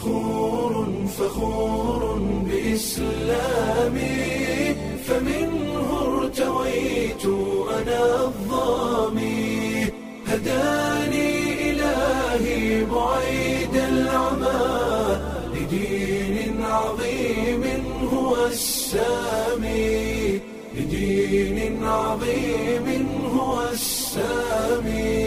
فخور بإسلامي فمنه ارتويت أنا الظامي هداني إلهي بعيد العمى لدين عظيم هو السامي لدين عظيم هو السامي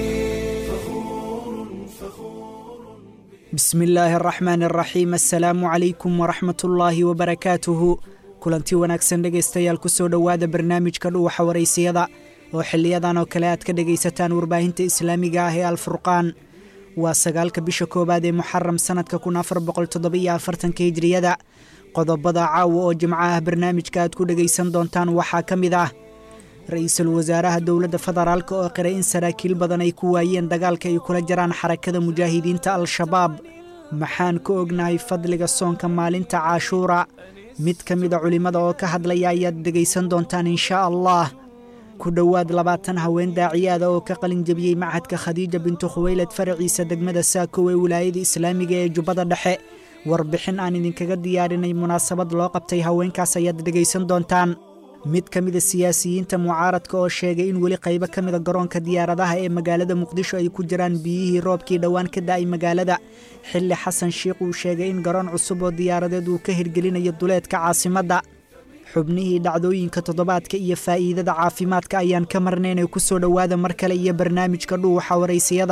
بسم الله الرحمن الرحيم السلام عليكم ورحمة الله وبركاته kulanti wanaagsan dhegaystayaal ku soo dhowaada barnaamijka dhuuxa waraysiyada oo xiliyadan oo kale aad ka dhagaysataan warbaahinta islaamiga ah ee alfurqaan waa 9 bisha koobaad ee muxaram sanadka 1447 hijriyada qodobada caawa oo jimco ah barnaamijka aad ku dhagaysan doontaan waxaa ka mid ah ra'iisul wasaaraha dowladda federaalka oo qiray in saraakiil badan ay ku waayeen dagaalka ay kula jiraan xarakada mujaahidiinta al-shabaab maxaan ku ognahay fadliga soonka maalinta caashuura mid ka mid ah culimada oo ka hadlaya ayaad dhagaysan doontaan insha Allah ku dhowaad 20 haween daaciyaada oo ka qalin jabiyay macadka Khadiija bintu Khuwaylad faraciisa degmada Saako ee wilaayada Islaamiga ee Jubbada Dhexe warbixin aan idinkaga diyaarinay munaasabad loo qabtay haweenkaas ayaad dhagaysan doontaan mid ka mid ah siyaasiyiinta mucaaradka oo sheegay in weli qaybo ka mid ah garoonka diyaaradaha ee magaalada Muqdisho ay ku jiraan biyihii roobkii dhawaan ka da'ay magaalada xilli Xasan Sheekh uu sheegay in garoon cusub oo diyaaradeed uu ka hirgelinayo duleedka caasimadda xubnihii dhacdooyinka toddobaadka iyo faa'iidada caafimaadka ayaan ka marnaynay ku soo dhowaada mar kale iyo barnaamijka dhuuxa waraysiyada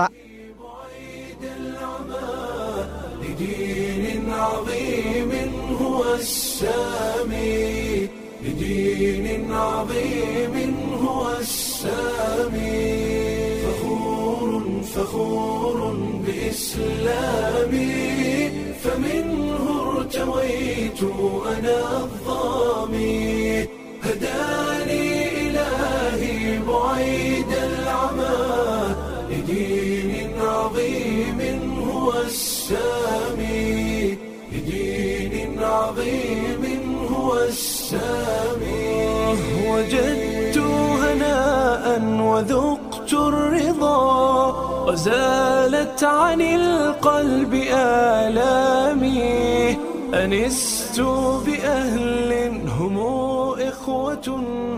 لدين عظيم هو السامي فخور بإسلامي فمنه ارتويت أنا الظامي هداني إلهي بعيد العمى لدين عظيم هو السامي لدين عظيم هو السامي وجدت هناء وذقت الرضا وزالت عن القلب آلامي أنست بأهل هم إخوة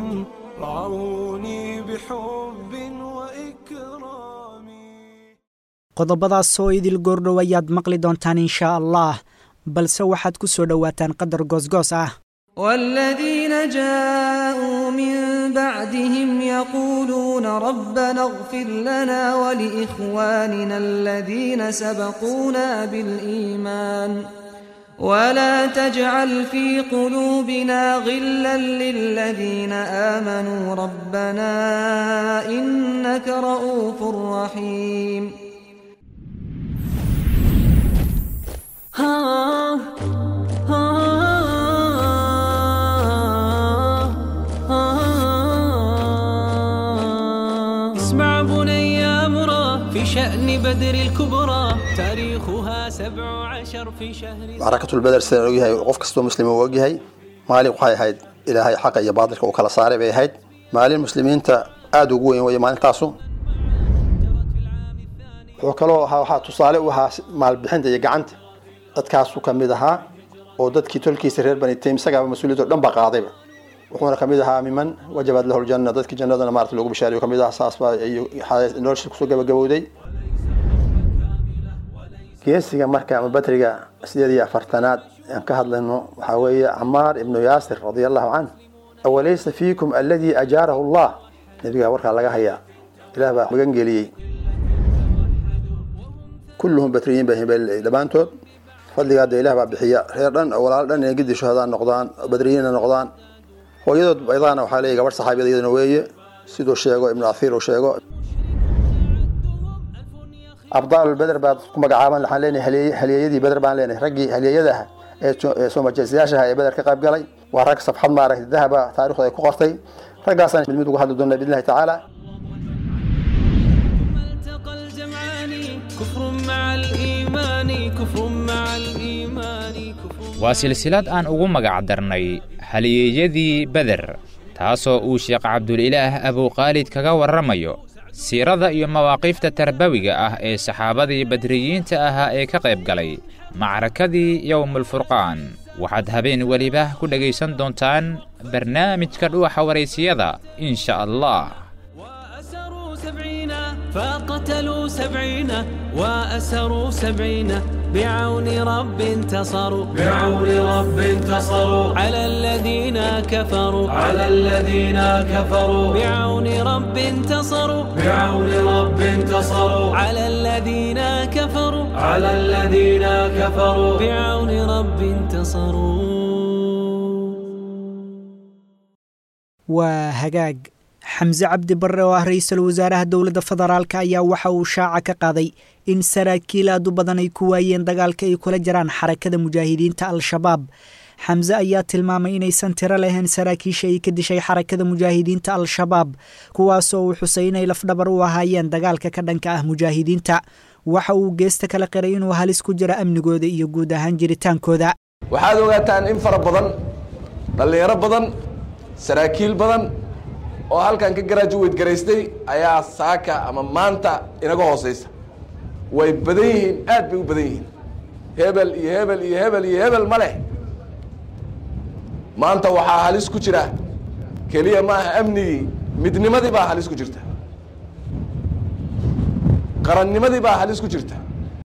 رعوني بحب وإكرام qodobadaas soo idil goordhow ayaad maqli doontaan insha Allah balse waxaad ku soo dhawaataan qadar goosgoos ah والذين جاءوا من بعدهم يقولون ربنا اغفر لنا ولإخواننا الذين سبقونا بالإيمان ولا تجعل في قلوبنا غلا للذين آمنوا ربنا إنك رؤوف رحيم اسمع بني أمرا في شأن بدر الكبرى تاريخها 17 في شهر معركة البدر سنويها قف كستو مسلم ووجهي مالي وحي هيد إلهي حق يا باطلك وكلا صاري بي هيد مالي المسلمين تا آدو قوين ويا مالي تاسو وكلو ها تصالي وها مال بحنت يا قعنت dadkaas uu kamid ahaa oo dadkii tolkiisa reer bani taym saga mas'uuliyadda dhan ba qaadayba wuxuuna kamid ahaa miman wajabad lahu aljanna dadkii jannadana maartay lagu bishaariyo kamid ah saas baa nolosha ku soo gabagabowday geesiga marka ama batriga 48aad aan ka hadlayno waxa weeye Ammar ibn Yasir radiyallahu anhu awalaysa fiikum alladhi ajarahu Allah nabiga warka laga hayaa ilaah baa magan geliyay kulluhum batriyin bahibal labaantood fadliga ilaah baa bixiya reer dhan walaal dhan ee gidi shuhada noqdaan badriyiin noqdaan hooyadood baydana waxa leeyahay gabar saxaabiyadana weeye sidoo sheego ibn Athir oo sheego abdaal badr baad ku magacaaban waxaan leenahay haliyadii badr baan leenahay ragii haliyadaha ee soo majeesiyaasha ee badr ka qayb galay waa rag safxad maaragtay dahaba taariikhda ay ku qortay ragaasan mid ugu hadli doona billahi ta'ala waa silsilad aan ugu magac darnay halyeeyadii beder taasoo uu sheekh cabdulilaah abuqaalid kaga warramayo siirada iyo mawaaqiifta tarbawiga ah ee saxaabadii badriyiinta ahaa ee ka qayb galay macrakadii yowmulfurqaan waxaad habeen weliba ku dhegaysan doontaan barnaamijka dhuuxa waraysiyada insha allah فقتلوا 70 وأسروا 70 بعون رب انتصروا على الذين كفروا بعون رب انتصروا على الذين كفروا بعون رب انتصروا وهجاج xamse cabdi barre oo ah ra-iisul wasaaraha dowladda federaalka ayaa waxa uu shaaca ka qaaday in saraakiil aad u badan ay ku waayeen dagaalka ay kula jiraan xarakada mujaahidiinta al-shabaab xamse ayaa tilmaamay inaysan tiro lahayn saraakiisha ay ka dishay xarakada mujaahidiinta al-shabaab kuwaasoo uu xusay inay lafdhabar u ahaayeen dagaalka ka dhanka ah mujaahidiinta waxa uu geesta kala qiray inuu halis ku jiro amnigooda iyo guud ahaan jiritaankooda waxaad ogaataan in fara badan dhallinyaro badan saraakiil badan oo halkan ka graduate garaystay ayaa saaka ama maanta inaga hooseysa way badan yihiin aad bay u badan yihiin hebel iyo hebel iyo hebel iyo hebel ma leh maanta waxaa halis ku jira keliya maaha amnigii midnimadii baa halis ku jirta qarannimadii baa halis ku jirta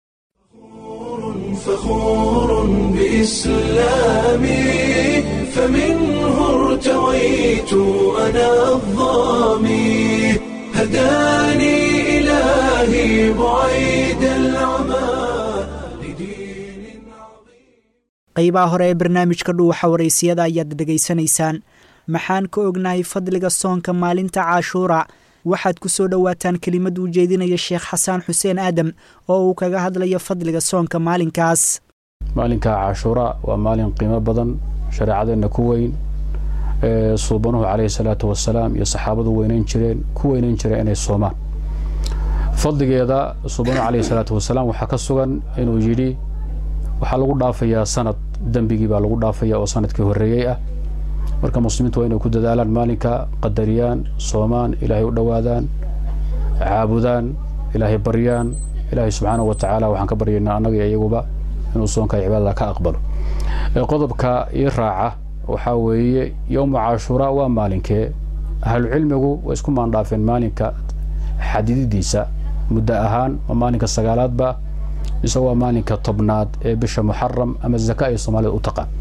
فخور بإسلامي فمنه ارتويت أنا الظامي هداني إلهي بعيد العمى لدين عظيم qaybaha hore ee barnaamijka dhuuxa waraysiyada ayaad dhegaysanaysaan maxaan ka ognahay fadliga soonka maalinta caashuura waxaad ku soo dhowaataan kelimad uu jeedinaya sheekh xasaan xuseen aadam oo uu kaga hadlayo fadliga soonka maalinkaas maalinka caashuura waa maalin qiimo badan shareecadeenna ku weyn suubanuhu calayhi salaatu wasalaam iyo saxaabadu weynayn jireen inay soomaan fadligeeda suubanuhu calayhi salaatu wasalaam waxaa ka sugan inuu yidhi waxaa lagu dhaafayaa sanad dembigii baa lagu dhaafaya oo sanadkii horreeyey ah marka muslimiintu waa inay ku dadaalaan maalinka qadariyaan soomaan ilaahay u dhowaadaan caabudaan ilaahay baryaan ilaahay subxaanahu wa tacaala waxaan ka baryaynaa annaga iyo iyaguba inuu soonka cibaadada ka aqbalo qodobka ii raaca waxaa weeye yowma caashuura waa maalinkee ahlucilmigu way isku maandhaafeen maalinka xadididiisa muddo ahaan waa maalinka 9aadba mise waa maalinka 10aad ee bisha muxaram ama zaka ay soomaalida u taqaan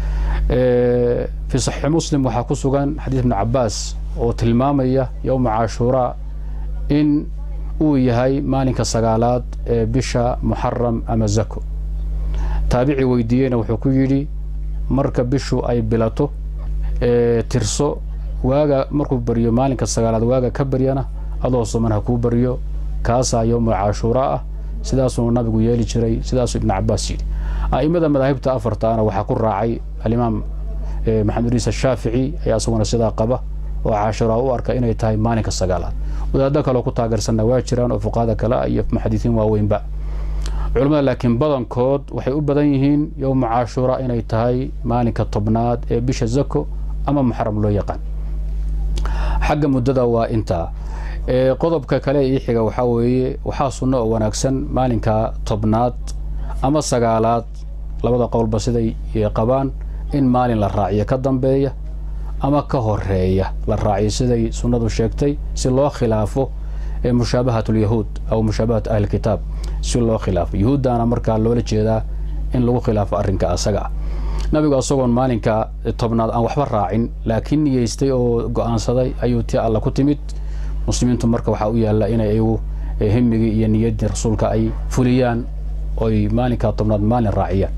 في صحيح مسلم waxaa ku sugan xadiis ibn Abbas oo tilmaamaya yawm Ashura in uu yahay maalinka 9aad ee bisha Muharram ama Zako taabici weydiiyeen wuxuu ku yiri marka bishu ay bilato tirso waaga markuu bariyo maalinka 9aad waaga ka bariyana adoo sooman ha ku bariyo kaasa yawm Ashura sidaas uu nabigu yeeli jiray sidaas ibn Abbas yiri aimada madaahibta afartaana waxa ku raacay الإمام محمد رئيس الشافعي ayaa asaguna sidaa qaba oo caashura u arka inay tahay maalinka 9aad wadaadada kale ku taageersan waa jiraan oo fuqaada kale iyo muxadisiin waaweynba culimada laakiin badankood waxay u badan yihiin yawm caashura inay tahay maalinka 10aad ee bisha Zako ama Muharram loo yaqaan xagga muddada waa inta qodobka kale ee xiga waxa weeye waxa sunno oo wanaagsan maalinka 10aad ama 9aad labada qowlba siday qabaan in maalin la raaciyo ka dambeeya ama ka horeeya la raaciyo siday sunnadu sheegtay si loo khilaafo mushaabahatul yahuud aw mushaabahat ahli kitaab si loo khilaafo yahuudana marka loola jeedaa in lagu khilaafo arrinka asaga nabigu asagoon maalinka 10aad aan waxba raacin laakiin niyeystay oo go'aansaday ayuu tii alla ku timid muslimiintu marka waxa u yaala inay iyagu himigii iyo niyadii rasuulka ay fuliyaan oo maalinka 10aad maalin raaciyaan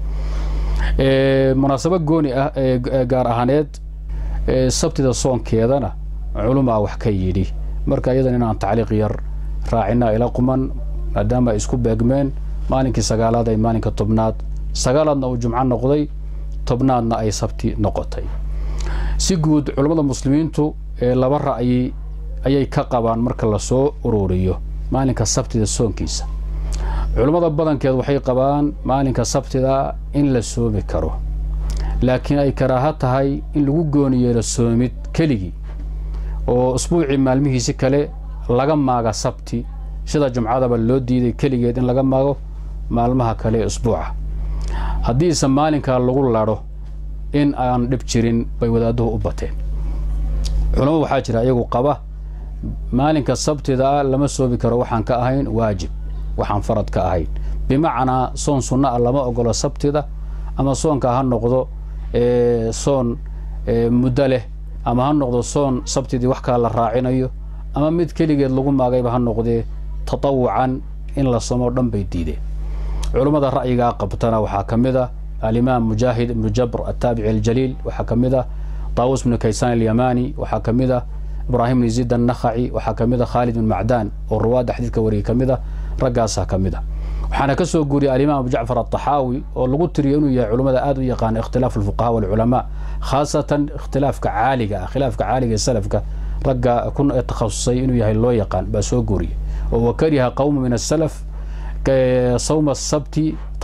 munaasabad gooni ah gaar ahaaneed sabtida soonkeedana culumada wax ka yidhi marka iyadana inaan tacliiq yar raacina ila quman maadaama isku beegmeen maalinkii 9aad ay maalinka 10aad 9aadna uu jumco noqday 10aadna ay sabti noqotay si guud culimada muslimiintu laba ra'yi ayay ka qabaan marka la soo ururiyo maalinka sabtida soonkiisa culimada badankeed waxay qabaan maalinka sabtida in la soomi karo laakiin ay karaaha tahay in lagu gooniyeelo soomid keligi oo usbuuci maalmihiisa kale laga maaga sabti sida jumcadaba loo diiday keligeed in laga maago maalmaha kale usbuuca haddiise maalinkaa lagu ladho in aan dhib jirin bay wadaaduhu u bateen culamo waxaa jira iyagu qaba maalinka sabtida ah lama soobi karo waxaan ka ahayn waajib waxaan farad ka ahayn bimacnaa soon sunna ah lama ogolo sabtida ama soonka ha noqdo soon muddo leh ama ha noqdo soon sabtidii wax kale la raacinayo ama mid keligeed lagu maagayba ha noqdee tatawucan in la somo dhan bay diideen culummada ra'yigaa qabtana waxaa ka mid ah alimaam mujaahid ibnu jabr attaabici aljaliil waxaa ka mid ah طاووس بن كيسان اليماني وحا كميدا إبراهيم بن يزيد النخعي وحا كميدا خالد بن معدان والرواد حديث كوري كميدا رقاسا كميدا وحانا كسو قوري الإمام أبو جعفر الطحاوي واللغو تريونو يا علماء آدو يقان اختلاف الفقهاء والعلماء خاصة اختلاف كعالقة خلاف كعالقة السلف رقا كن تخصصي إنو يهي اللو يقان بسو قوري وكره قوم من السلف صوم السبت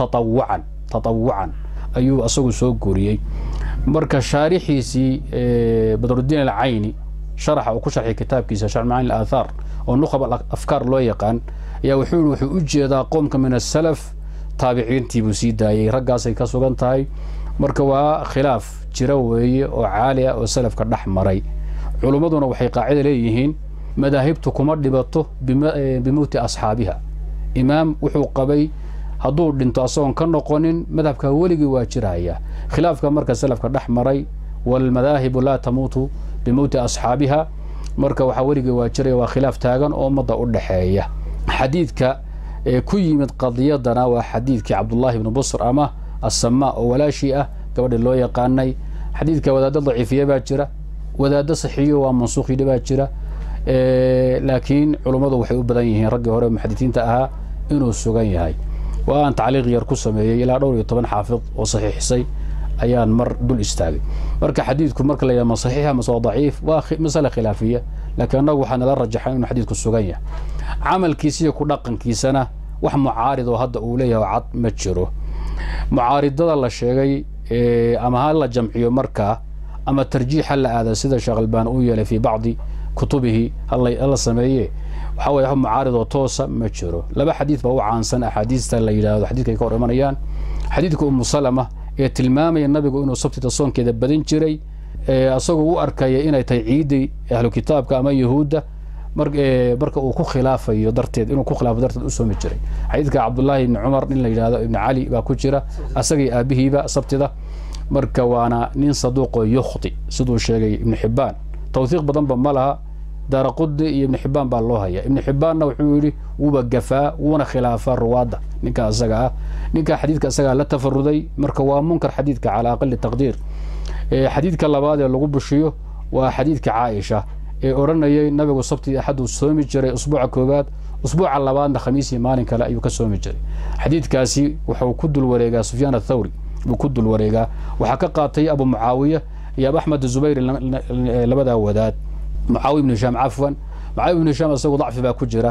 تطوعا أيو أسوق سو قوري marka shaarixiisii badruddin al-ayni sharaxa uu ku sharxay kitaabkiisa sharx maani al-athar oo nuqab afkaar loo yaqaan ayaa wuxuu u jeedaa qoomka min as-salaf taabiciintii buu sii daayay raggaasay ka sugan tahay marka waa khilaaf jira weeye oo caali ah oo salafka dhex maray culumaduna waxay qaacida leeyihiin madaahibtu kuma dhibato bimawti asxaabiha imaam wuxuu qabay hadduu dhinto asagoon ka noqonin madhabka weligii waa jiraya khilaafka marka salafka dhex maray walmadaahibu laa tamuutu bimawti asxaabiha marka waxaa weligii waa jiraya waa khilaaf taagan oo ummadda u dhexeeya xadiidka ku yimid qadiyadana waa xadiidkii cabdullaahi ibnu busr ama assamaa oo walaashii ah gabadhii loo yaqaanay xadiidka wadaaddo daciifiya baa jira wadaaddo saxiiyo waa mansuukhidhi baa jira laakiin culummadu waxay u badan yihiin raggii hore muxadisiinta ahaa inuu sugan yahay وأن تعليق يركو سميه إلى دور يطبن حافظ وصحيح سي أيان مر دول استاغي مركا حديثكم مركا لا ما صحيحة ما ضعيف مسألة خلافية لكن أنه وحنا لا رجحنا إنه حديثكم السجية عمل كيسية كدقن كيسنا وح معارض وهذا أوليه وعط متشره معارض ضد الله الشيء أما هلا جمعيه مركا أما ترجيح هلا هذا سيدا شغل بانوية في بعض كتبه الله سميه وحاول يهم معارض وتوسع متشره لبا حديث بهو عن سنة أحاديث تلا يلا حديث كيكور إيمانيان حديث أم سلمة يتلمامي النبي إنه صبت تصون كذا بدين جري أصوغ أركيا إنه تعيدي أهل الكتاب كأما يهودا بركة وكو خلافة يدرتيد إنه كو خلافة درت الأسوم جري حديث عبد الله بن عمر ابن علي باكوجرة أسقي أبيه با صبت ذا بركة وأنا نين صدوق يخطي صدوق الشيء ابن حبان توثيق بدن بمالها دار قد ابن حبان بالله هي ابن حبان وحوري وبقفاء ونا خلافة الروادة نكا أسقى نكا حديثك أسقى لا تفردي مركوا منكر حديثك على أقل التقدير حديثك الله بعد اللي قبل شيء وحديثك عائشة أورنا يي النبي وصبت أحد الصوم الجري أسبوع كوبات أسبوع على بعد خميس مالك لا يكسوم الجري حديث كاسي وحو كد الوريقة سفيان الثوري وكد الوريقة وحققاتي أبو معاوية يا أبو أحمد الزبير لبدا وداد معاوية بن هشام عفوا معاوية بن هشام أصله ضعف باكجرة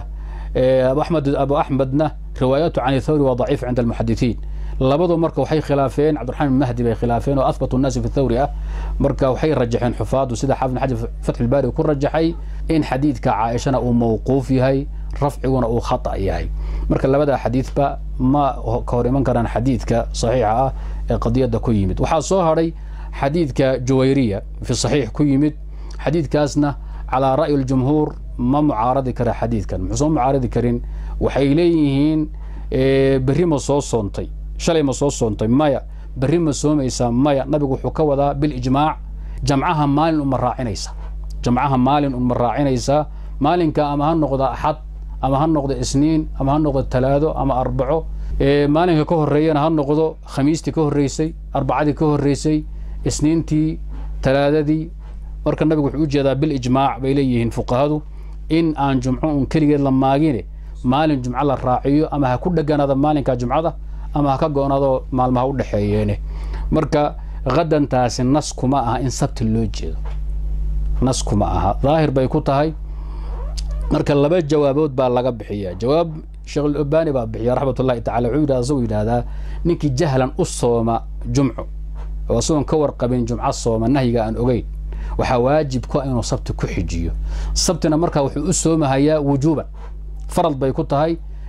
أبو أحمدنا رواياته عن الثوري وضعيف عند المحدثين لبضوا مركا وحي خلافين عبد الرحمن المهدي بي خلافين وأثبتوا الناس في الثوري مركا وحي رجحين حفاظ وسيدة حافظ حاجة فتح الباري وكل رجحي إن حديث كعائشة أو موقوف هاي رفع أو خطأ هاي مركا لبدا حديث با ما كوري من كان حديث كصحيحة قضية دا كويمت وحاصوها ري حديث كجويرية في الصحيح كويمت حديث كاسنا على رأي الجمهور ما معارض كرا حديث كان محصول معارض كرين وحيليهين بريم صوص صنطي شلي مصوص صنطي مايا بريم صوم إيسا مايا نبي حكوا ذا بالإجماع جمعها مال ومراعين إيسا جمعها مال ومراعين إيسا مال كأما هالنقطة أحد أما هالنقطة اثنين أما هالنقطة ثلاثة أما أربعة مال كهر ريان هالنقطة خميستي كهر ريسي أربعة كهر ريسي اثنين تي ثلاثة دي marka nabigu wuxuu u jeedaa bil ijmaac bay leeyihiin fuqahadu in aan jumco un kaligeed la maagine maalin jumco la raaciyo ama ha ku dhaganaada maalinka jumcada ama ha ka goonaado maalmaha u dhaxeeyeene marka qadantaasi nas kuma aha in sabti loo jeedo nas kuma aha daahir bay ku tahay marka laba jawaabood baa laga bixiyaa jawaab sheekh al-Albani baa bixiya raxmatullaahi ta'ala wuxuu yiraahdaa ninkii jahlan u sooma jumco oo soon ka warqabin jumco sooma nahyiga aan ogeyn waxaa waajib ku inuu sabti ku xijiyo sabtina marka wuxuu u soomahayaa wujuban farad bay ku tahay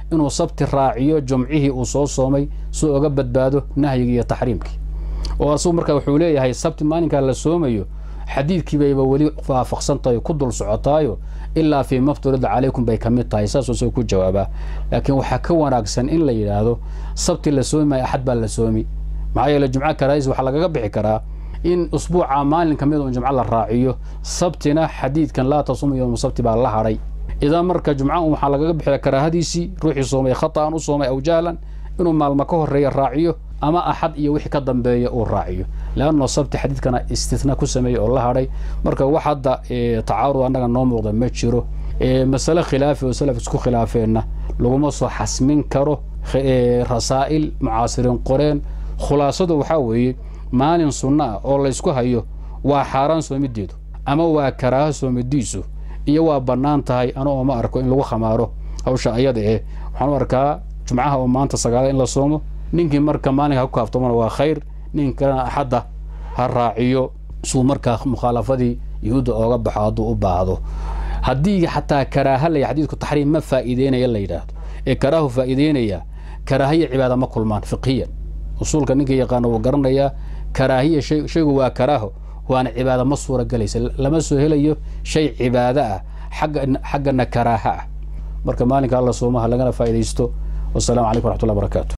inuu sabti raaciyo jumcihii uu soo soomay si uga badbaado nahyigii iyo taxriimkii oo asuu markaa wuxuu leeyahay sabti maalinkaa la soomayo xadiidkii bayba weli waafaqsan tahay ku dul socotaayo ilaa fii mafturida calaykum bay ka mid tahay saasoo soo ku jawaabaa laakiin waxaa ka wanaagsan in la yidhaahdo sabti la soomi maayo axad baa la soomi maxaa yeele jumco karaahis waxaa lagaga bixi karaa in usbuuca maalin ka mid un jumco la raaciyo sabtina xadiidkan laa tasuumu yowma sabti baa la hadhay idan marka jumca un waxaa lagaga bixi karaahadiisii ruuxii soomay khata'an u soomay aw jahlan inuu maalmo ka horreeya raaciyo ama axad iyo wixii ka dambeeya uu raaciyo leanno sabti xadiidkana istisna ku sameeyey oo la hadhay marka wax hadda tacaarud annaga noo muuqda ma jiro masale khilaafi oo salaf isku khilaafeenna laguma soo xasmin karo rasaa'il mucaasiriin qoreen khulaasadu waxaa weeye maalin sunno ah oo laysku hayo waa xaaraan soomideedu ama waa karaaho soomidiisu iyo waa bannaan tahay anoo ma arko in lagu khamaaro hawsha ayada waxaan u arkaa jumcaha oo maanta sagaala in la soomo ninkii marka maalinka ku kaaftoomana waa khayr ninkana axadda ha raaciyo suu markaa mukhaalafadii yuhuudda ooga baxo hadduu u baahdo haddii xataa karaaha laya xadiidku taxriim ma faa'iideynaya la yidhaahdo karaahu faa'iideynaya karaahiya cibaada ma kulmaan fiqhiyan usuulka ninka yaqaano wuu garanayaa karaahiya shaygu waa karaaho waana cibaada ma suura galaysa lama soo helayo shay cibaado ah xaggana karaaha ah marka maalinka alla soomaha lagana faa'iidaysto والسلام عليكم ورحمة الله وبركاته.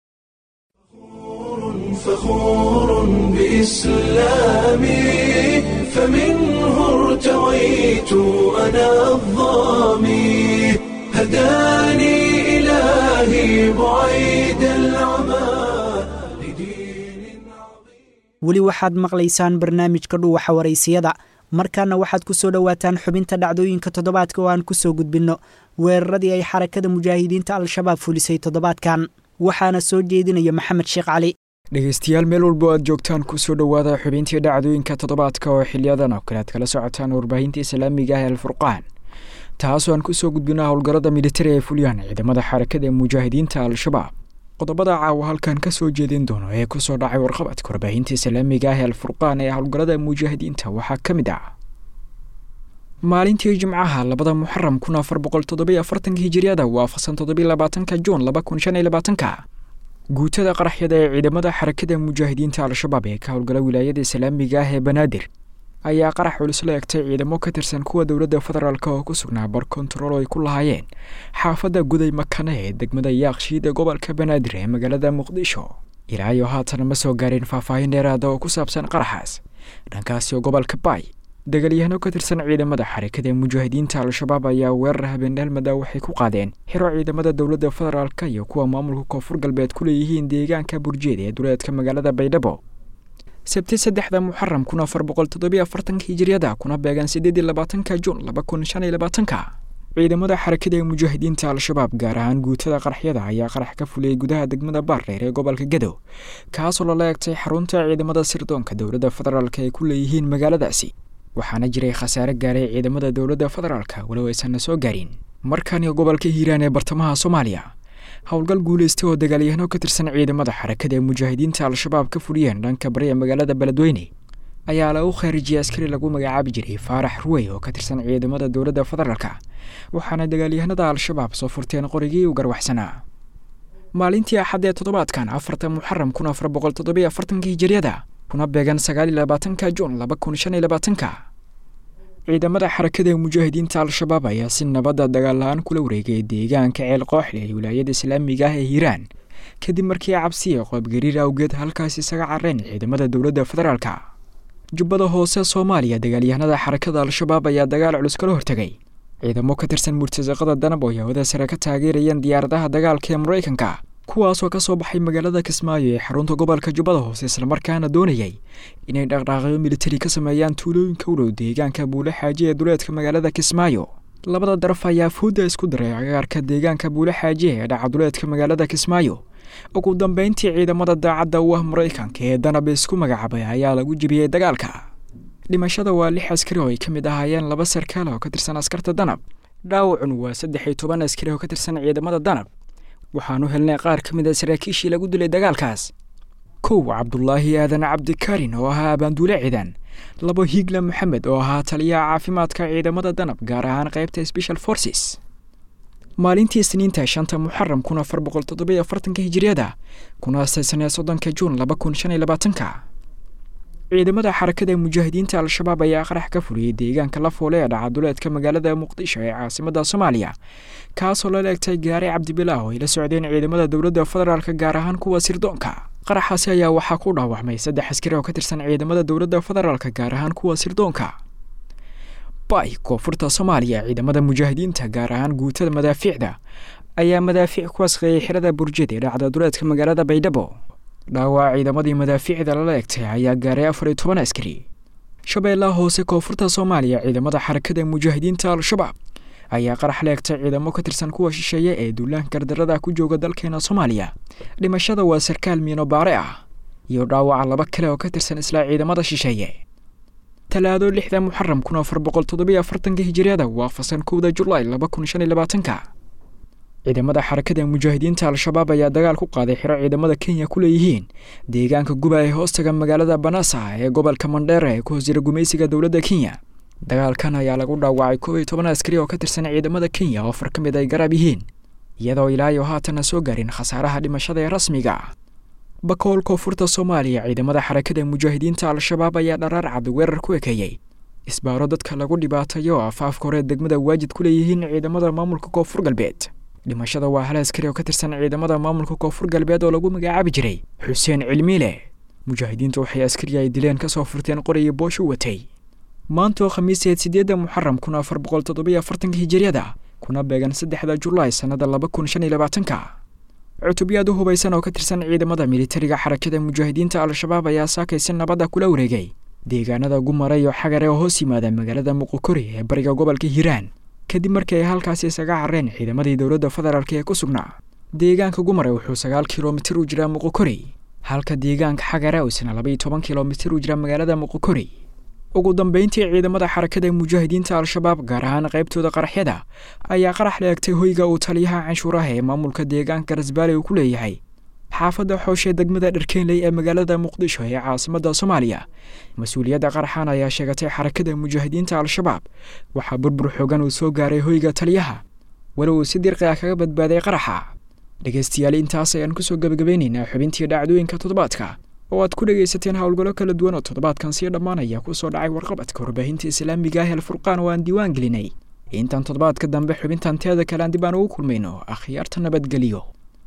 فخور بإسلامي فمنه ارتويت أنا الظامي هداني إلهي بعيد العمى لدين عظيم. weli waxaad maqlaysaan barnaamijka dhuuxa waraysiyada markaana waxaad ku soo dhowaataan xubinta dhacdooyinka toddobaadka oo aan ku soo gudbinno weeraradii ay xarakada mujaahidiinta al-shabaab fulisay toddobaadkan waxaana soo jeedinaya maxamed sheekh cali. dhegaystayaal meel walbo aad joogtaan ku soo dhowaada xubintii dhacdooyinka toddobaadka oo xiliyadan oo kale aad kala socotaan warbaahinta islaamiga ah ee alfurqaan taasoo aan ku soo gudbinaa howlgarada militari ee fuliyaan ciidamada xarakada ee mujaahidiinta al-shabaab qodobada caawa halkan ka soo jeedin doono ee ku soo dhacay warqabadka warbaahinta islaamiga ah ee alfurqaan ee howlgarada mujaahidiinta waxaa ka mid ah maalintii jimcaha 2 muxaram 1447 hijriyada waafaqsan 27 juun 2025 guutada qaraxyada ee ciidamada xarakada mujaahidiinta al-shabaab ee ka howlgala wilaayada islaamiga ah ee banaadir ayaa qarax culus la egtay ciidamo ka tirsan kuwa dowladda federaalka oo ku sugnaa bar kontarool ay ku lahaayeen xaafadda guday makane ee degmada yaaqshiid ee gobolka banaadir ee magaalada muqdisho ilaa iyo haatan ma soo gaareen faahfaahin dheeraada oo ku saabsan qaraxaas dhankaasi oo gobolka baay dagaalyahano ka tirsan ciidamada xarakada mujaahidiinta al-shabaab ayaa weerar habeenelmada waxay ku qaadeen xiro ciidamada dowladda federaalka iyo kuwa maamulka koonfur galbeed ku leeyihiin deegaanka burjeed ee duleedka magaalada baydhabo sabti 3 muxaram 1447 hijriyada kuna beegan 28 juun 2025 ciidamada xarakada mujaahidiinta al-shabaab gaar ahaan guutada qaraxyada ayaa qarax ka fuliyay gudaha degmada Baardheer ee gobolka Gadow kaasoo la leegtay xarunta ciidamada sirdoonka dowladda federaalka ay ku leeyihiin magaaladaasi waxaana jiray khasaare gaaray ciidamada dowladda federaalka walow aysan soo gaarin markan gobolka Hiiraan ee bartamaha Soomaaliya howlgal guuleystay oo dagaalyahano ka tirsan ciidamada xarakada mujaahidiinta al-shabaab ka fuliyeen dhanka bari ee magaalada Beledweyne ayaa lagu khaarijiyay askari lagu magacaabi jiray Faarax Ruwey oo ka tirsan ciidamada dowladda federaalka waxaana dagaalyahanada al-shabaab soo furteen qorigii u garwaxsanaa maalintii axad ee toddobaadkan 4 muxaram 1447 hijriyada kuna beegan 29 juun 2025 ciidamada xarakada mujaahidiinta al-shabaab ayaa si nabadda dagaal la'aan kula wareegay deegaanka ceel qooxle ee wilaayada islaamiga ah ee Hiiraan kadib markii cabsiga qoobgariir awgeed halkaas isaga carreen ciidamada dowladda federaalka jubbada hoose Soomaaliya dagaalyahanada xarakada al-shabaab ayaa dagaal culus kala hortagay ciidamo ka tirsan murtasaqada danab oo hawada sare ka taageerayeen diyaaradaha dagaalka ee Mareykanka kuwaas oo ka soo baxay magaalada Kismaayo ee xarunta gobolka Jubbada Hoose isla markaana doonayay inay dhaqdhaqaaqyo militari ka sameeyaan tuulooyinka u dhow deegaanka Buule Xaaji ee duleedka magaalada Kismaayo labada daraf ayaa fooda isku daray agagaarka deegaanka Buule Xaaji ee dhaca duleedka magaalada Kismaayo ugu dambeyntii ciidamada daacadda u ah Mareykanka ee danab isku magacaabay ayaa lagu jibiyay dagaalka dhimashada waa 6 askari oo ay kamid ahaayeen 2 sarkaal oo ka tirsan askarta danab dhaawacun waa 13 askari oo ka tirsan ciidamada danab waxaanu helnay qaar kamid ah saraakiishii lagu dilay dagaalkaas kow Cabdullaahi Aadan Cabdi Karin oo ahaa banduule ciidan 2 Higla Maxamed oo ahaa taliyaha caafimaadka ciidamada danab gaar ahaan qaybta Special Forces maalintii isniinta 5 muxaram 1447 hijriyada kuna aasaysan 30 juun 2025 ciidamada xarakada mujaahidiinta al-shabaab ayaa qarax ka fuliyay deegaanka la foole ee dhacaduleedka magaalada muqdisho ee caasimadda Soomaaliya kaasoo la leegtay gaari cabdibilaaho oo ay la socdeen ciidamada dawladda federaalka gaar ahaan kuwa sirdoonka qaraxaasi ayaa waxaa ku dhaawacmay 3 askari oo ka tirsan ciidamada dawladda federaalka gaar ahaan kuwa sirdoonka bay koonfurta Soomaaliya ciidamada mujaahidiinta gaar ahaan guutada madaafiicda ayaa madaafiic ku asqeeyay xirada burjada ee dhacaduleedka magaalada Baydhabo dhaawac ciidamadii madaafiicda la leegtay ayaa gaaray 14 askari shabeellaha hoose koonfurta Soomaaliya ciidamada xarakada mujaahidiinta al-shabaab ayaa qarax leegtay ciidamo ka tirsan kuwa shisheeye ee duulaanka gardarada ku jooga dalkeena Soomaaliya dhimashada waa sarkaal miino baare ah iyo dhaawac laba kale oo ka tirsan isla ciidamada shisheeye talaado 6 muxaram 1447 hijriyada waafaqsan 1 Juulaay 2025 ciidamada xarakada mujaahidiinta al-shabaab ayaa dagaal ku qaaday xiro ciidamada Kenya ku leeyihiin deegaanka Guba ee hoostaga magaalada Banasa ee gobolka Mandera ee ku hoos jira gumaysiga dawladda Kenya dagaalkan ayaa lagu dhaawacay 12 askari oo ka tirsan ciidamada Kenya oo afar kamid ay garab yihiin iyadoo ilaa iyo haatan soo gaarin khasaaraha dhimashada ee rasmiga bakool koonfurta Soomaaliya ciidamada xarakada mujaahidiinta al-shabaab ayaa dharaar cad weerar ku ekeeyay isbaaro dadka lagu dhibaatayo afaafka hore degmada waajid ku leeyihiin ciidamada maamulka koonfur galbeed dhimashada waa hal askari oo ka tirsan ciidamada maamulka koonfur galbeed oo lagu magacaabi jiray Xuseen Cilmiile mujaahidiintu waxay askari ay dileen ka soo furteen qoriyo boosho watay maanta khamiis 8 muxaram 1447 hijriyada kuna beegan 3 Juulaay sanada 2025 cutubiyadu hubaysan oo ka tirsan ciidamada militariga xarakada mujaahidiinta al-shabaab ayaa saakaysan nabada kula wareegay deegaanada Gumaray iyo Xagare oo hoos yimaada magaalada Muqokori ee bariga gobolka Hiiraan kadib markii ay halkaas isaga carreen ciidamadii dawladda federaalka ee ku sugnaa deegaanka Gumaray wuxuu 9 kiiloomitir u jiraa Muqokori halka deegaanka Xagare uu 12 kiiloomitir u jiraa magaalada Muqokori ugu dambeyntii ciidamada xarakada mujaahidiinta al-shabaab gaar ahaan qaybtooda qaraxyada ayaa qarax leegtay hoyga uu taliyaha canshuuraha ee maamulka deegaanka Rasbaale uu ku leeyahay xaafadda xooshe degmada Dharkeenley ee magaalada Muqdisho ee caasimadda Soomaaliya mas'uuliyadda qaraxan ayaa sheegatay xarakada mujaahidiinta al-shabaab waxa burbur xoogan uu soo gaaray hoyga taliyaha walow si dirqi ah kaga badbaaday qaraxa dhageystayaal intaas ayaan ku soo gabagabeynaa xubintii dhacdooyinka toddobaadka oo aad ku dhageysateen hawlgalo kala duwan oo toddobaadkan si dhamaanaya ku soo dhacay warqabadka warbaahinta islaamiga ah ee Furqaan oo aan diiwaan gelinay intaan toddobaadka dambe xubintan teeda kale aan dib aan ugu kulmayno akhyaarta nabadgeliyo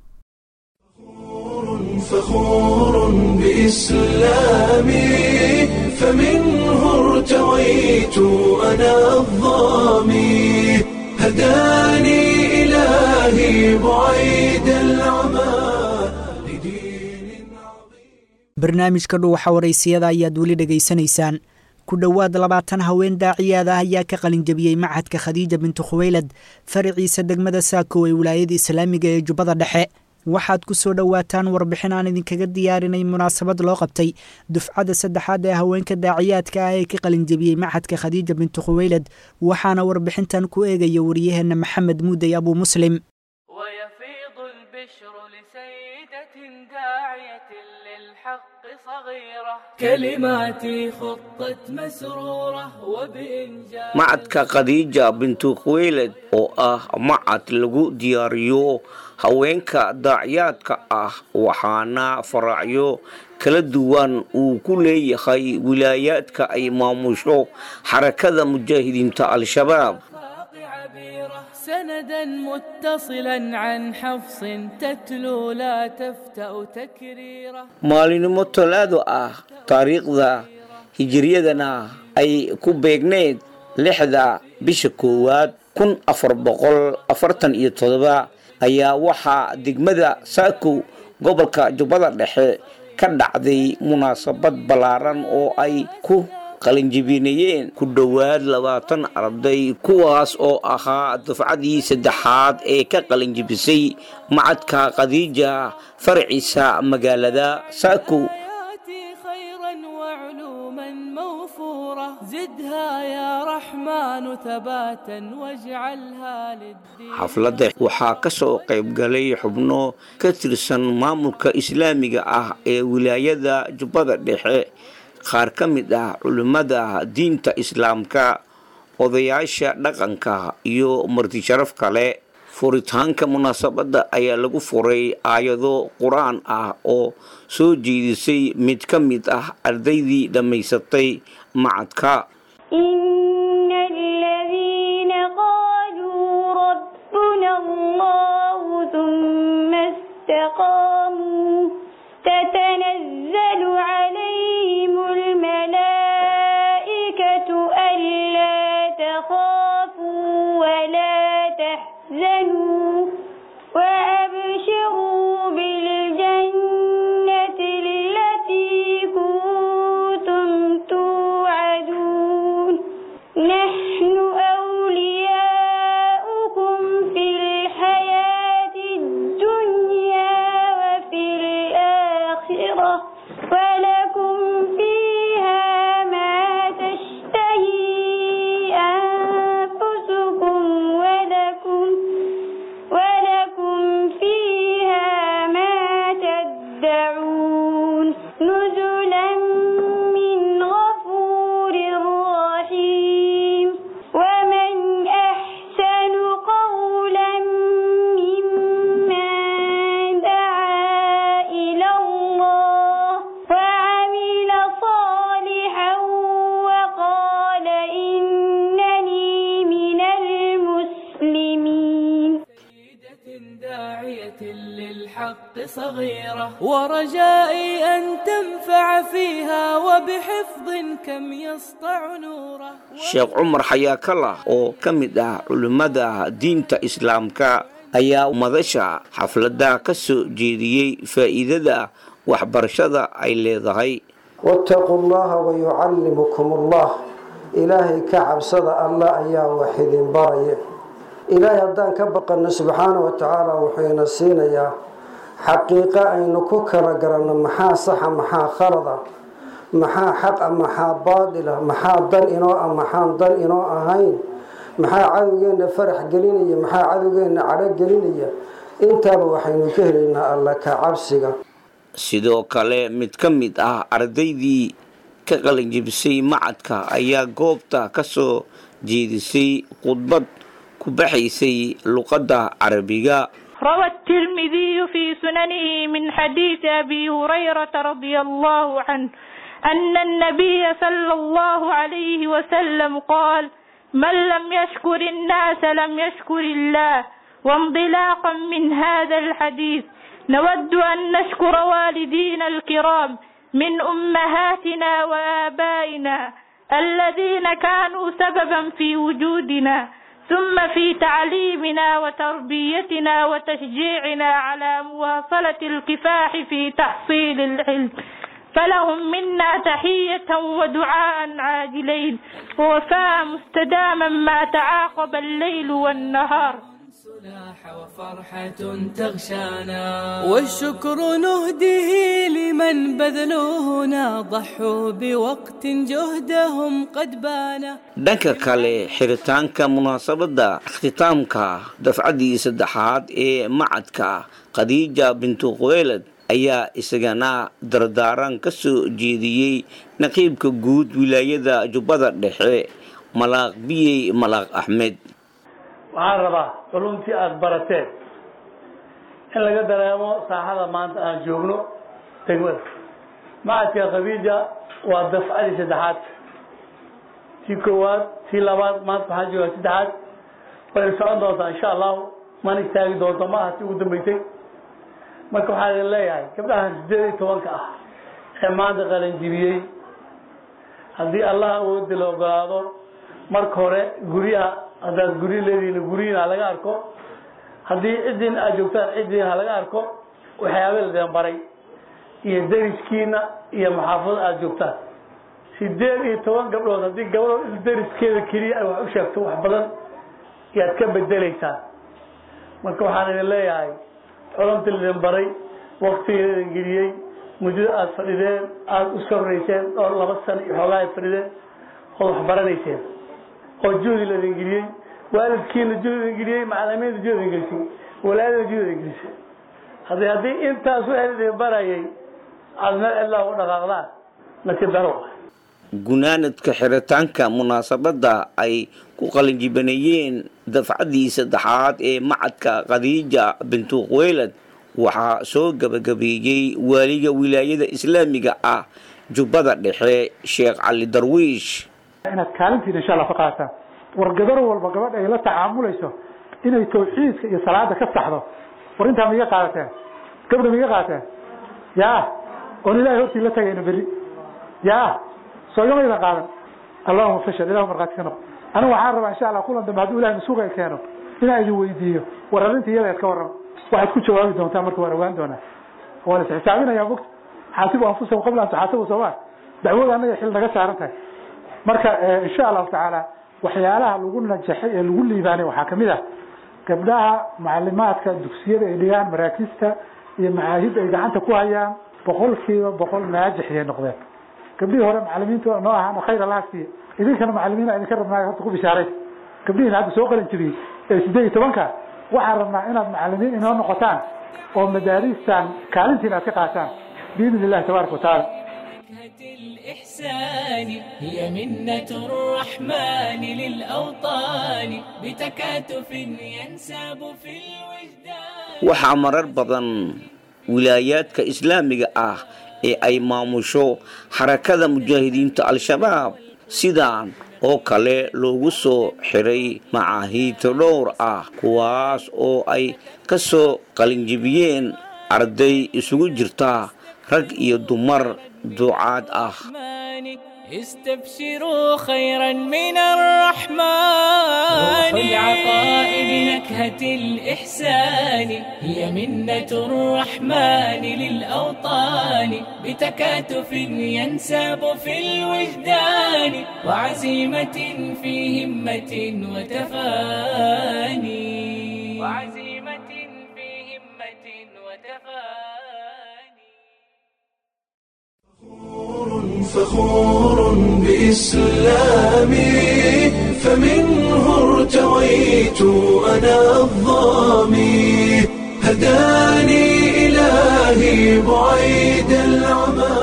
فخور بإسلامي فمنه ارتويت أنا الظامي هداني إلهي بعيد العمى barnaamijka dhuuxa waraysiyada ayaad weli dhegaysanaysaan ku dhowaad 20 haween daaciyaad ah ayaa ka qalin jabiyey macadka Khadiija bint Khuwaylad farciisa degmada Saako ee wilaayada islaamiga ee Jubbada Dhexe waxaad ku soo dhawaataan warbixin aan idinkaga diyaarinay munaasabad loo qabtay dufcada saddexaad ee haweenka daaciyaadka ah ee ka qalin jabiyey macadka Khadiija bint Khuwaylad waxaana warbixintan ku eegaya wariyaheena Maxamed Muuday Abu Muslim كلماتي خطت مسرورة وبإنجاز معدك خديجة بنت خويلد oo macad lagu diyaariyo haweenka daaciyaadka waxaana faracyo kala duwan uu ku leeyahay wilaayaadka ay maamusho xarakada mujaahidiinta al-shabaab سندا متصلا عن حفص تتلو لا تفتأ تكريره maalinimo talaado taariikhda hijriyadana ay ku beegneed 6 bisha koowaad 1447 ayaa waxaa degmada Saako gobolka Jubbada Dhexe ka dhacday munaasabad balaaran oo ay ku qalinjibinayeen ku dhowaad 20 arday kuwaas oo ahaa dufcadii saddexaad ee ka qalinjibisay macadka Khadiija farciisa magaalada Saako زدها يا رحمن ثباتا واجعلها للدين xafladda waxaa ka soo qayb galay xubno ka tirsan maamulka islaamiga ah ee wilaayada Jubbada Dhexe qaar ka mid ah culimada diinta islaamka odayaasha dhaqanka iyo marti sharaf kale furitaanka munaasabadda ayaa lagu furay aayado qur-aan ah oo soo jeedisay mid ka mid ah ardaydii dhammaysatay macadka. تتنزل عليهم الملائكة ألا تخافوا ولا تحزنوا وأبشروا بالجنة التي كنتم توعدون نحن أولياؤكم في الحياة الدنيا وفي الآخرة ولكم فيها ما تشتهي أنفسكم ولكم فيها ما تدعون نزلا من غفور رحيم ومن أحسن قولا ممن دعا إلى الله وعمل صالحا وقال إنني من المسلمين. داعية للحق صغيرة ورجائي أن تنفع فيها وبحفظ كم يسطع نوره. Sheekh Umar Xayakalla oo ka mid ah culimada diinta islaamka ayaa madasha xafladda ka soo jeediyay faa'iidada waxbarashada ay leedahay. واتقوا الله ويعلمكم الله إلهي كعب صدى الله أياه وحيد بريه إلهي هدان كبقنا سبحانه وتعالى وحينا سينا يا حقيقة أن كوكرا قرنا محا صح محا خلطة محا حق محا باطلة محا ضل إناء محا ضل إناء هين محا عدوين فرح قلينية محا عدوين عرق قلينية انت وحينا كهلنا الله كعبسك. sidoo kale mid ka mid ah ardaydii ka qalinjibisay macadka ayaa goobta ka soo jeedisay khudbad ku baxaysay luqadda carabiga. روى الترمذي في سننه من حديث أبي هريرة رضي الله عنه أن النبي صلى الله عليه وسلم قال من لم يشكر الناس لم يشكر الله. وانطلاقا من هذا الحديث نود أن نشكر والدينا الكرام من أمهاتنا وآبائنا الذين كانوا سببا في وجودنا ثم في تعليمنا وتربيتنا وتشجيعنا على مواصلة الكفاح في تحصيل العلم فلهم منا تحية ودعاء عاجلين ووفاء مستداما ما تعاقب الليل والنهار. وفرحة تغشانا والشكر نهده لمن بذلوهنا ضحوا بوقت جهدهم قد بانا. dhanka kale xiritaanka munaasabadda ikhtiitaamka dafcadii saddexaad ee macadka Khadiija bintu Khuwaylid ayaa isagana dardaaran ka soo jeediyay naqiibka guud wilaayada Jubbada Dhexe Malaaq Biyey Malaaq Axmed. waxaan rabaa culumtii aad barateen in laga dareemo saaxada maanta aan joogno degmada macadka Khadiija waa dafcadii saddexaad tii koowaad tii labaad maanta waxaan joogaa saddexaad way socon doontaa insha Allah mana istaagi doonto ma ahati ugu dambeysay marka waxaan idin leeyahay gabdhahan 18 ah ee maanta qalin jibiyey haddii Allah uu dilo ogolaado marka hore guriyaha haddaad guri leedihiin guriyina laga arko haddii cidin aad joogtaan cidin laga arko waxyaabo la baray iyo dariskiina iyo maxaafad aad joogtaan 18 gabdhood haddii gabdho dariskeeda kaliya ay wax u sheegto wax badan yaad ka bedelaysaa marka waxaan idin leeyahay culumta la baray waqtigeeda geliyay muddo aad fadhideen aad u sareyseen oo 2 sano iyo xogaa fadhideen oo wax baranayseen oo juhdi la geliyay waalidkiina juhdi geliyay macallimiinta juhdi geliyay walaalaha juhdi geliyay haddii intaas waxay barayay adna Allah u dhaqaaqdaa nasiib daro. gunaanadka xiritaanka munaasabadda ay ku qalinjibanayeen dafcaddii saddexaad ee macadka khadiija bintu khuwaylad waxaa soo gabagabeeyey waaliga wilaayada islaamiga ah jubbada dhexe sheekh cali darwiish inaad kaalintiin insha Allah ka qaataan wargadar walba gabadha ay la tacaamulayso inay tawxiidka iyo salaada ka saxdo warinta miga qaadateen gabadha miga qaadateen yaa oo ilaahay hortii la tagayna bari yaa soo yoma qaadan Allahumma fashal ilaahu marqaati kana ana waxaan rabaa insha Allah kulan dambe haduu ilaahay suuqa keeno inaan idin weydiiyo wararinta iyada ka waran waxaad ku jawaabi doontaa marka waan doonaa wala xisaabinaya waqti xaasibu anfusakum qabla an tuhasabu sawaa dacwada anaga xil naga saaran tahay marka insha Allah ta'ala waxyaalaha lagu najaxay ee lagu liibaanay waxa kamid ah gabdhaha macallimaadka dugsiyada ay dhigaan maraakista iyo macaahid ay gacanta ku hayaan boqolkiiba boqol naajix ay noqdeen gabdhihii hore macallimiintu noo ahaan khayr Allah siiyo idinkana macallimiina idinka rabnaa hadda ku bishaaray gabdhihiina hadda soo qalin jibiyey ee 18ka waxaan rabnaa inaad macallimiin inoo noqotaan oo madaaristan kaalintiina ka qaataan بإذن الله تبارك وتعالى. الإحسان هي منة الرحمن للأوطان بتكاتف ينساب في الوجدان. waxaa marar badan wilaayaadka islaamiga ah ee ay maamusho xarakada mujaahidiinta al-shabaab sidaan oo kale loogu soo xiray macaahid dhowr ah kuwaas oo ay ka soo qalinjibiyeen arday isugu jirta rag iyo dumar ducaad ah استبشروا خيرا من الرحمن العطاء بنكهة الإحسان هي منة الرحمن للأوطان بتكاتف ينساب في الوجدان وعزيمة في همة وتفاني وعزيمة في همة وتفاني فخور بإسلامي فمنه ارتويت أنا الظامي هداني إلهي بعيد العمى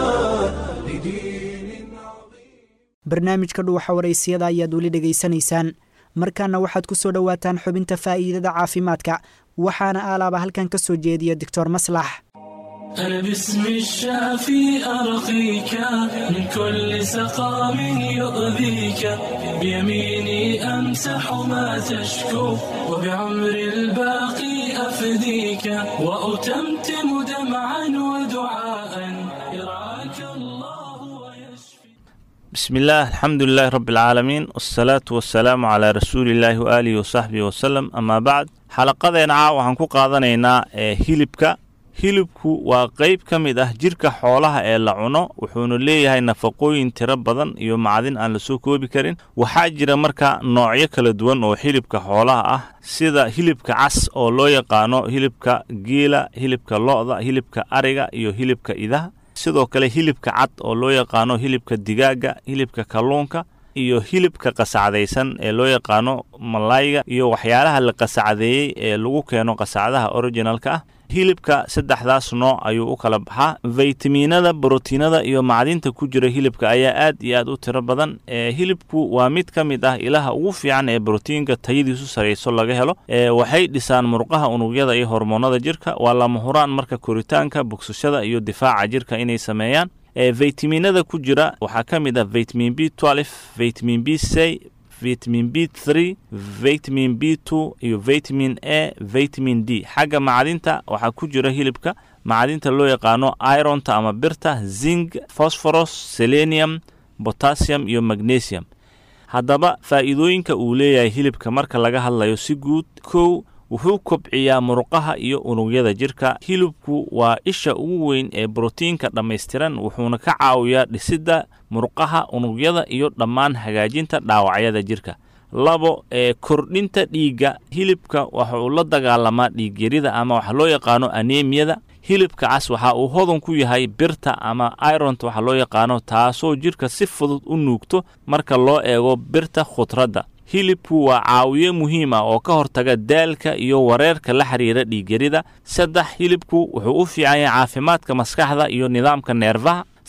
barnaamijka dhuuxa waraysiyada ayaad weli dhegaysanaysaan markaana waxaad ku soo dhowaataan xubinta faa'iidada caafimaadka waxaana aalaaba halkan ka soo jeediya doctor maslax أنا باسم الشافي أرقيك من كل سقام يؤذيك بيميني أمسح ما تشكو وبعمر الباقي أفديك وأتمتم دمعا ودعاء يرعاك الله ويشفي. بسم الله الحمد لله رب العالمين والصلاة والسلام على رسول الله وآله وصحبه وسلم أما بعد حلقتنا waxaan ku qaadanaynaa hilibka hilibku waa qayb ka mid ah jirka xoolaha ee la cuno wuxuuna leeyahay nafaqooyin tiro badan iyo macdin aan la soo koobi karin waxaa jira marka noocyo kala duwan oo hilibka xoolaha ah sida hilibka cas oo loo yaqaano hilibka geela hilibka lo'da hilibka ariga iyo hilibka idaha sidoo kale hilibka cad oo loo yaqaano hilibka digaaga hilibka kalluunka iyo hilibka qasacadaysan ee loo yaqaano malayga iyo waxyaalaha la qasacdeeyay ee lagu keeno qasacadaha originalka ah hilibka saddexdaas nooc ayuu u kala baxaa vitaminada borotiinada iyo macdinta ku jira hilibka ayaa aad iyo aad u tiro badan hilibku waa mid ka mid ah ilaha ugu fiican ee borotiinka tayadiisu sareyso laga helo waxay dhisaan murqaha unugyada iyo hormoonada jirka waa lama huraan marka koritaanka bogsashada iyo difaaca jirka inay sameeyaan vitaminada ku jira waxaa ka mid ah vitamin B12 vitamin B6 vitamin B3 vitamin B2 iyo vitamin A vitamin D xagga macdinta waxaa ku jira hilibka macdinta loo yaqaano ironta ama birta zinc phosphorus selenium potassium iyo magnesium haddaba faa'iidooyinka uu leeyahay hilibka marka laga hadlayo si guud kow wuxuu kobciyaa murqaha iyo unugyada jirka hilibku waa isha ugu weyn ee borotiinka dhammaystiran wuxuuna ka caawiyaa dhisidda murqaha unugyada iyo dhammaan hagaajinta dhaawacyada jirka labo kordhinta dhiigga hilibka waxa uu la dagaalamaa dhiigyarida ama waxa loo yaqaano anemiyada hilibka cas waxa uu hodan ku yahay birta ama ironta waxa loo yaqaano taasoo jirka si fudud u nuugto marka loo eego birta khudradda hilibku waa caawiye muhiim ah oo ka hortaga daalka iyo wareerka la xiriira dhiigyarida saddex hilibku wuxuu u fiican yahay caafimaadka maskaxda iyo nidaamka neerfaha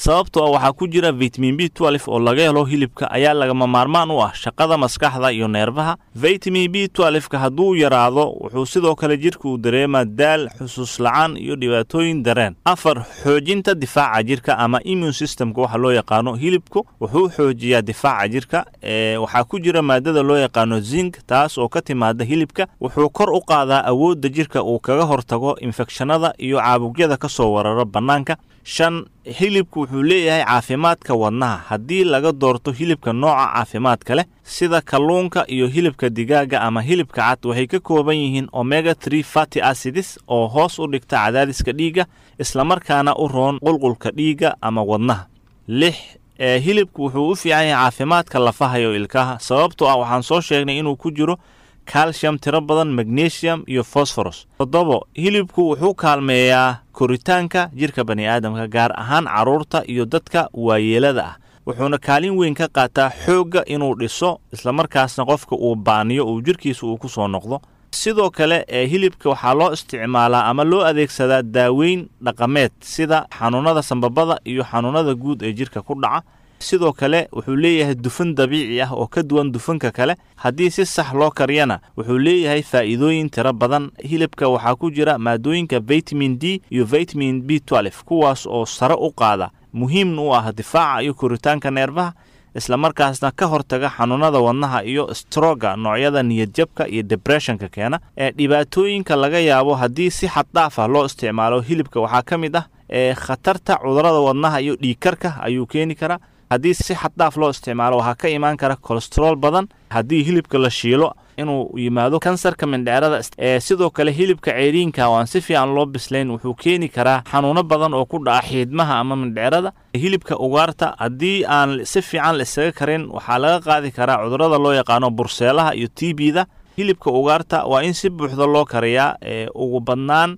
sababtoo ah waxaa ku jira vitamin B12 oo laga helo hilibka ayaa lagama maarmaan u ah shaqada maskaxda iyo neerfaha. vitamin B12ka hadduu yaraado wuxuu sidoo kale jirka u dareemaa daal, xusuus la'aan iyo dhibaatooyin dareen. 4 xoojinta difaaca jirka ama immune systemka waxa loo yaqaano. hilibku wuxuu xoojiyaa difaaca jirka. waxaa ku jira maadada loo yaqaano zinc taas oo ka timaada hilibka. wuxuu kor u qaadaa awoodda jirka uu kaga hortago infekshanada iyo caabuqyada ka soo warara bannaanka. 5 hilibku wuxuu leeyahay caafimaadka wadnaha haddii laga doorto hilibka nooca caafimaadka leh sida kalluunka iyo hilibka digaaga ama hilibka cad. waxay ka kooban yihiin omega 3 fatty acids oo hoos u dhigta cadaadiska dhiigga isla markaana u roon qulqulka dhiigga ama wadnaha. 6 hilibku wuxuu u fiican yahay caafimaadka lafaha iyo ilkaha sababtoo ah waxaan soo sheegnay inuu ku jiro calcium tiro badan, magnesium iyo phosphorus. 7 hilibku wuxuu kaalmeeyaa koritaanka jirka bani'aadamka gaar ahaan carruurta iyo dadka waayeelada ah. wuxuuna kaalin weyn ka qaataa xoogga inuu dhiso isla markaasna qofka uu baaniyo uu jirkiisa uu ku soo noqdo. sidoo kale hilibka waxaa loo isticmaalaa ama loo adeegsadaa daaweyn dhaqameed sida xanuunada sanbabada iyo xanuunada guud ee jirka ku dhaca. sidoo kale wuxuu leeyahay dufan dabiici ah oo ka duwan dufanka kale. haddii si sax loo kariyana wuxuu leeyahay faa'iidooyin tiro badan. hilibka waxaa ku jira maadooyinka vitamin D iyo vitamin B12 kuwaas oo sare u qaada muhiimna u ah difaaca iyo koritaanka neerfaha isla markaasna ka hortaga xanuunada wadnaha iyo stroga noocyada niyadjabka iyo depressionka keena. dhibaatooyinka laga yaabo haddii si xad dhaaf ah loo isticmaalo hilibka waxaa ka mid ah khatarta cudurrada wadnaha iyo dhiigkarka ayuu keeni karaa. haddii si xad dhaaf loo isticmaalo waxaa ka imaan kara kolestarool badan. haddii hilibka la shiilo inuu yimaado kansarka mindhicrada. sidoo kale hilibka ceeriinka oo aan si fiican loo bislayn wuxuu keeni karaa xanuuno badan oo ku dhaca xiidmaha ama mindhicrada. hilibka ugaarta haddii aan si fiican la isaga karin waxaa laga qaadi karaa cudurrada loo yaqaano burseelaha iyo TB-da. hilibka ugaarta waa in si buuxda loo kariyaa ugu badnaan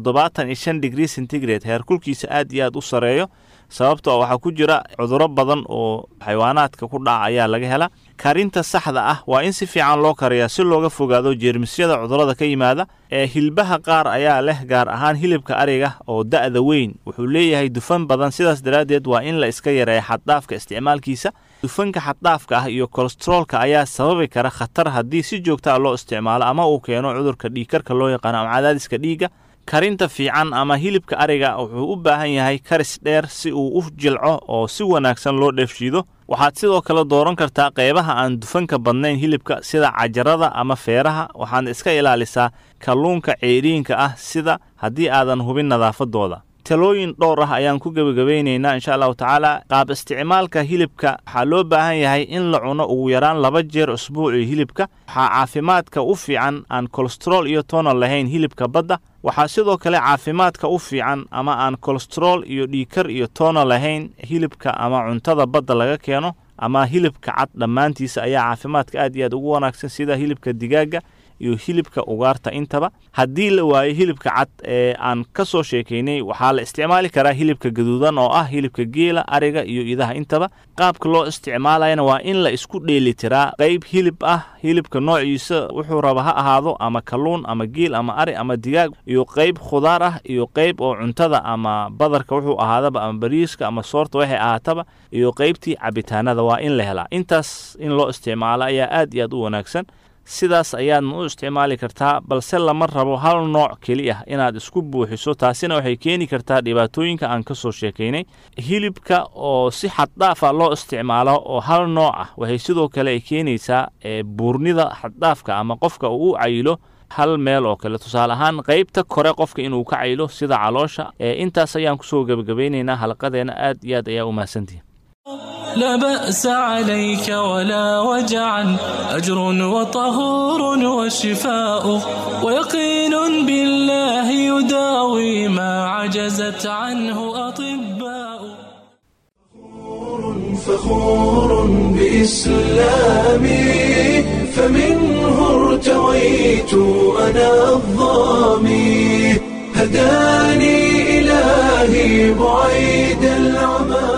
75 degree centigrade heerkulkiisa aad iyo aad u sareeyo sababtoo waxaa ku jira cudurro badan oo xayawaanaadka ku dhaca ayaa laga helaa. karinta saxda ah waa in si fiican loo kariyaa si looga fogaado jeermisyada cudurrada ka yimaada. hilbaha qaar ayaa leh gaar ahaan hilibka ariga oo da'da weyn wuxuu leeyahay dufan badan sidaas daraaddeed waa in la iska yareeya xaddhaafka isticmaalkiisa. dufanka xaddhaafka ah iyo kolestaroolka ayaa sababi kara khatar haddii si joogta ah loo isticmaalo ama uu keeno cudurka dhiigkarka loo yaqaano ama cadaadiska dhiigga. karinta fiican ama hilibka ariga wuxuu u baahan yahay karis dheer si uu u jilco oo si wanaagsan loo dheefshiido. waxaad sidoo kale dooran kartaa qaybaha aan dufanka badnayn hilibka sida cajarada ama feeraha. waxaadna iska ilaalisaa kalluunka ceeriinka ah sida haddii aadan hubin nadaafadooda. talooyin dhowr ah ayaan ku gebagabaynaynaa insha allahu tacaala. qaab isticmaalka hilibka waxaa loo baahan yahay in la cuno ugu yaraan 2 jeer usbuucii hilibka. waxaa caafimaadka u fiican aan kolestarool iyo toona lahayn hilibka badda. waxaa sidoo kale caafimaadka u fiican ama aan kolestarool iyo dhiigkar iyo toona lahayn hilibka ama cuntada badda laga keeno ama hilibka cad. dhammaantiisa ayaa caafimaadka aad iyo aad ugu wanaagsan sida hilibka digaaga iyo hilibka ugaarta intaba. haddii la waayo hilibka cad ee aan ka soo sheekaynay waxaa la isticmaali karaa hilibka gaduudan oo ah hilibka geela, ariga iyo idaha intaba. qaabka loo isticmaalayana waa in la isku dheelitiraa qayb hilib ah hilibka noociisa wuxuu raba ha ahaado ama kalluun ama geel ama ari ama digaag iyo qayb khudaar ah iyo qayb oo cuntada ama badarka wuxuu ahaadaba ama bariiska ama soorta waxay ahaataba iyo qaybtii cabitaanada waa in la helaa. intaas in loo isticmaalo ayaa aad iyo aad u wanaagsan. sidaas ayaadna u isticmaali kartaa balse lama rabo hal nooc keliya inaad isku buuxiso. taasina waxay keeni kartaa dhibaatooyinka aan ka soo sheekaynay. hilibka oo si xad dhaaf ah loo isticmaalo oo hal nooc ah waxay sidoo kale ay keenaysaa buurnida xaddhaafka ama qofka uu u cayilo hal meel oo kale. tusaale ahaan qaybta kore qofka inuu ka cayilo sida caloosha. intaas ayaan kusoo gebagabaynaynaa halaqadeena. aad iyo aad ayaa u mahadsantihin. لا بأس عليك ولا وجعا أجر وطهور وشفاء ويقين بالله يداوي ما عجزت عنه أطباء. فخور بإسلامي فمنه ارتويت أنا الضامي هداني إلهي بعيد العمى.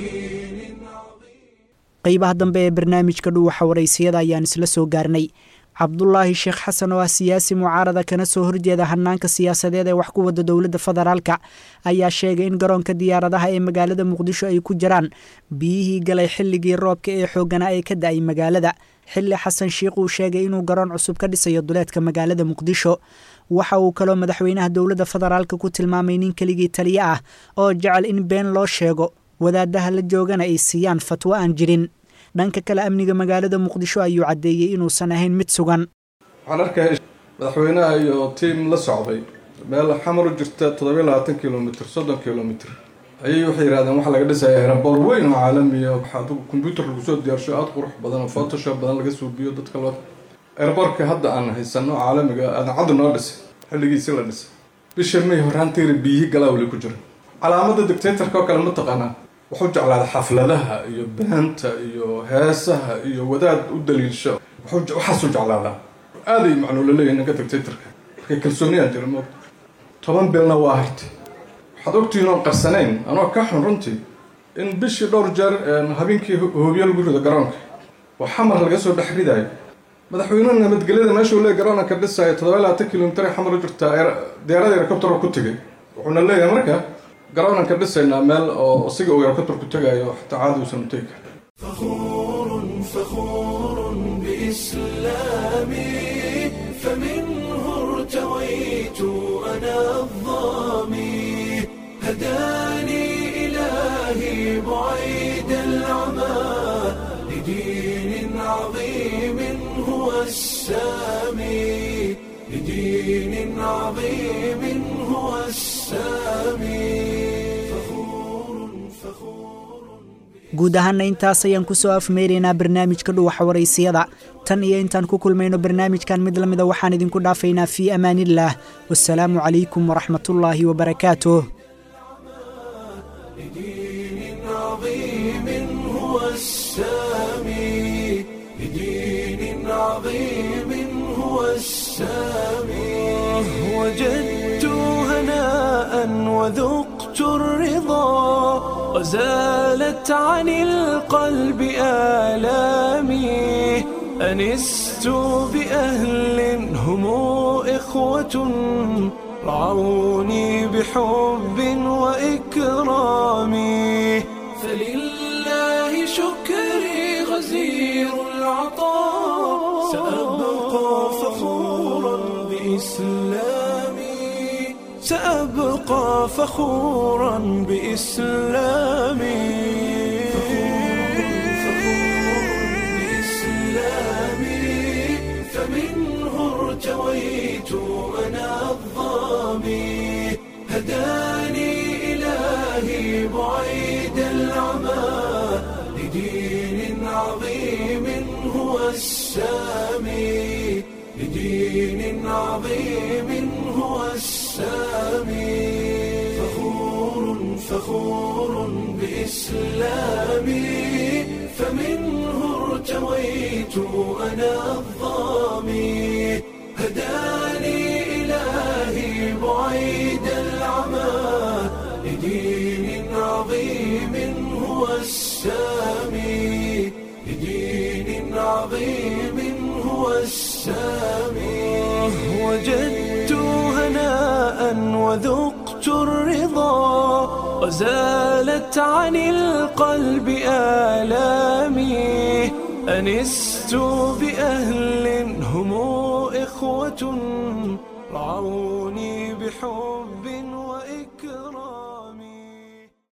qaybaha dambe ee barnaamijka dhuuxa waraysiyada ayaan isla soo gaarnay. cabdulaahi sheekh xasan oo ah siyaasi mucaarada kana soo horjeeda hanaanka siyaasadeed ee wax ku wada dowladda federaalka ayaa sheegay in garoonka diyaaradaha ee magaalada muqdisho ay ku jiraan biyihii galay xilligii roobka ee xooggana ay ka da'ay magaalada xilli xasan sheekh uu sheegay inuu garoon cusub ka dhisayo duleedka magaalada muqdisho waxa uu kaloo madaxweynaha dowladda federaalka ku tilmaamay nin keligii taliye ah oo jecel in been loo sheego wadaadaha la joogana ay siiyaan fatwo aan jirin dhanka kale amniga magaalada muqdisho ayuu caddeeyey inuusan ahayn mid sugan waxaan arkaya madaxweynaha iyo tiim la socday meel xamar u jirta 27 kilomitr 30 kilomitr ayay waxay yiraahdeen waxa laga dhisayaa aeroboor weyn oo caalami ah waxa computer lagu soo diyaarsho aad qurux badan oo photoshop badan laga soo biyo dadka loo aeroboorka hadda aan haysano caalamiga aan cad noo dhisay xilligiisa la dhisay bisha May horaantii biyihi galawli ku jira calaamada dictatorka kale ma taqaana wuxuu jeclaa xafladaha iyo baanta iyo heesaha iyo wadaad u daliilsho waxa soo jeclaa aaday macno leeyahay ninka dictatorka markay kalsooniyad jirmo 10 bilna waa hartay waxaad ogtiin oo qarsanayn anoo ka xun runtii in bishii dhowr jeer habeenkii hoobiyo lagu rido garoonka oo xamar laga soo dhaxriday madaxweynaha nabadgelyada meesha uu leeyahay garoonka ka dhisay 27 kilomitr xamar u jirta diyaarada helicopter ku tagay wuxuuna leeyahay markaa garoonka ka dhisayna meel oo siga uu helicopter ku tagayo xataa caadi uu samtay فخور بإسلامي فمنه ارتويت أنا الظامي هداني إلهي بعيد العمى لدين عظيم هو السامي لدين عظيم هو السامي guud ahaana intaas ayaan ku soo afmeeraynaa barnaamijka dhuwaxa waraysiyada tan iyo intaan ku kulmayno barnaamijkan mid lamida waxaan idinku dhaafaynaa fii amaanillaah wassalaamu calaykum waraxmatullaahi wabarakaatuh وجدت هناء وذقت الرضا وزالت عن القلب آلامي أنست بأهل هم إخوة رعوني بحب وإكرام فلله شكري غزير العطاء سأبقى فخورا بإسلامي سأبقى فخورا بإسلامي فمنه ارتويت أنا الظامي هداني إلهي بعيد العمى لدين عظيم هو السامي لدين عظيم هو السامي فخور بإسلامي فمنه ارتويت أنا الظامي هداني إلهي بعيد العمى لدين عظيم هو السامي لدين عظيم هو السامي وجدت هناء وذقت الرضا وزالت عن القلب آلامي أنست بأهل هم إخوة رعوني بحب وإكرام